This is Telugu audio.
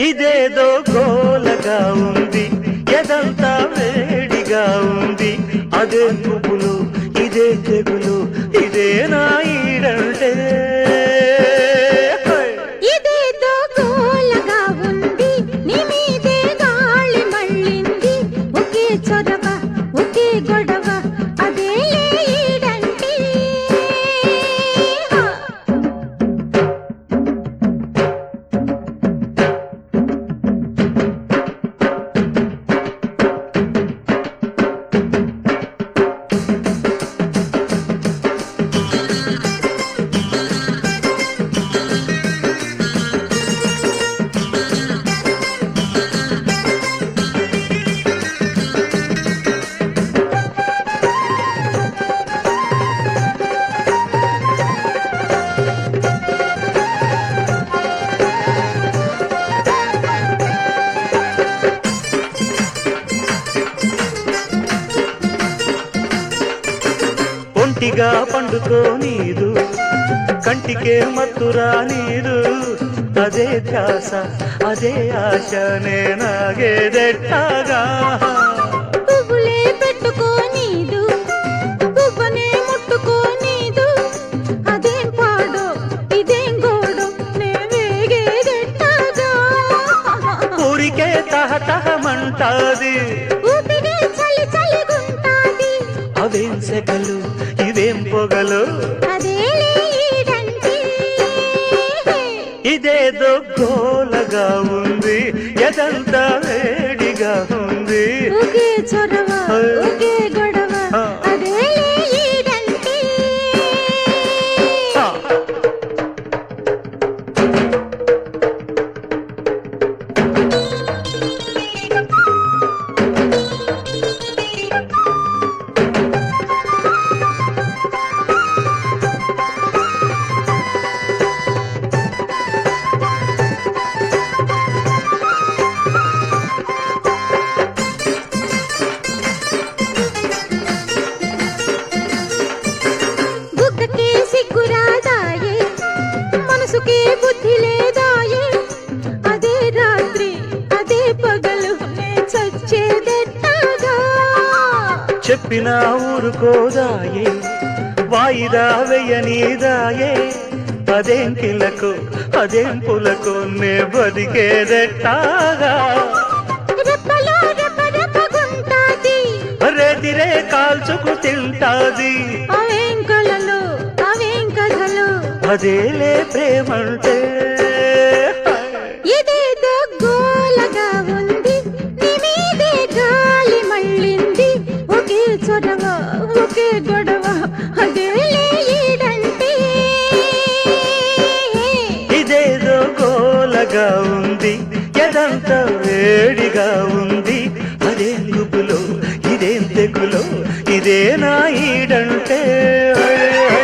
ఇదేదో గోలగా ఉంది, ఎదంతా వేడిగా ఉంది. అదే పువ్వులు, ఇదే తెగులు, ఇదే నా ఈడంటే. ఇదేదో గోలగా ఉంది, నీ మీదే గాలి మళ్ళింది. ఒకే చొరవ, ఒకే గొడవ, అదే ఈడంటే. ఒంటిగా పండుకో నీదు, కంటికే మత్తురా నీదు. అదే ధ్యాస, అదే ఆశ, నేనాగేదెట్టాగా. పువ్వులే పెట్టుకోనీదు, పువ్వనే ముట్టుకోనీదు. అదేం పాడో, ఇదేం గోడో, నే వేగేదెట్టాగా. ఊరికే తహతహమంటాది, ఊపిరే చలి చలిగుంటాది. అవేం సెగలు, ఇవేం పొగలు, అదేలే ఈడంటే. ఇదేదో గోలగా ఉంది, ఎదంతా వేడిగా ఉంది. ఒకే చొరవ, ఒకే గొడవ, అదేలే ఈడంటే. బుగ్గకే సిగ్గురాదాయే, మనసుకే బుద్ధి లేదాయే. అదే రాత్రి, అదే పగలు, నే చచ్చేదెట్టాగా. చెప్పినా ఊరుకోదాయే, వాయిదా వెయ్యనీదాయే. అదేం కిలకు, అదేం పులకు, నే బతికేదెట్టాగా. రెప్పలో రెపరెపగుంటాది, రేతిరే కాల్చుకు తింటాది. అవేం కలలు, అవేం కథలు, అదేలే ప్రేమంటే. ఇదేదో గోలగా ఉంది, నీ మీదే గాలి మళ్ళింది. ఒకే చొరవ, ఒకే గొడవ, అదేలే ఈడంటే. ఇదేదో గోలగా ఉంది, ఎదంతా వేడిగా ఉంది. అదేం గుబులో, ఇదేం తెగులో, ఇదే నా ఈడంటే.